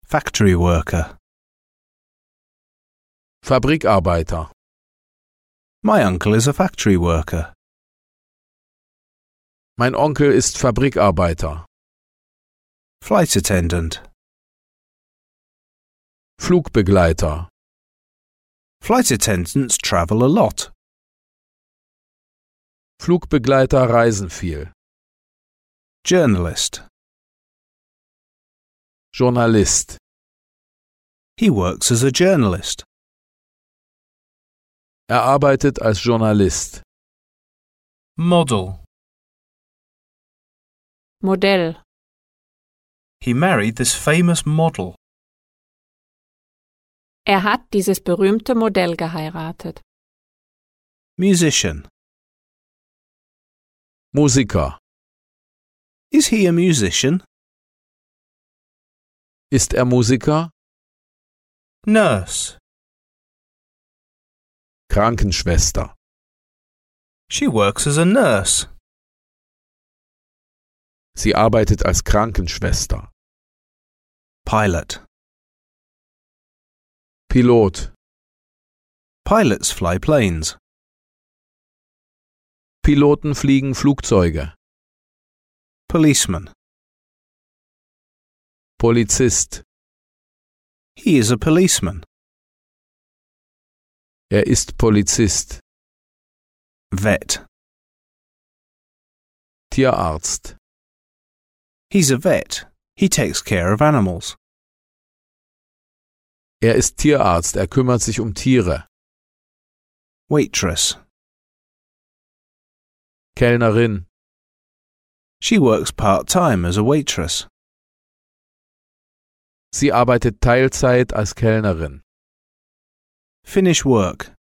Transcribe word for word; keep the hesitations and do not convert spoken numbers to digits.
Factory worker. Fabrikarbeiter. My uncle is a factory worker. Mein Onkel ist Fabrikarbeiter. Flight attendant. Flugbegleiter. Flight attendants travel a lot. Flugbegleiter reisen viel. Journalist. Journalist. He works as a journalist. Er arbeitet als Journalist. Model. Modell. He married this famous model. Er hat dieses berühmte Modell geheiratet. Musician. Musiker. Is he a musician? Ist er Musiker? Nurse. Krankenschwester. She works as a nurse. Sie arbeitet als Krankenschwester. Pilot. Pilot. Pilots fly planes. Piloten fliegen Flugzeuge. Policeman. Polizist. He is a policeman. Er ist Polizist. Vet. Tierarzt. He's a vet. He takes care of animals. Er ist Tierarzt. Er kümmert sich um Tiere. Waitress. Kellnerin. She works part-time as a waitress. Sie arbeitet Teilzeit als Kellnerin. Finish work.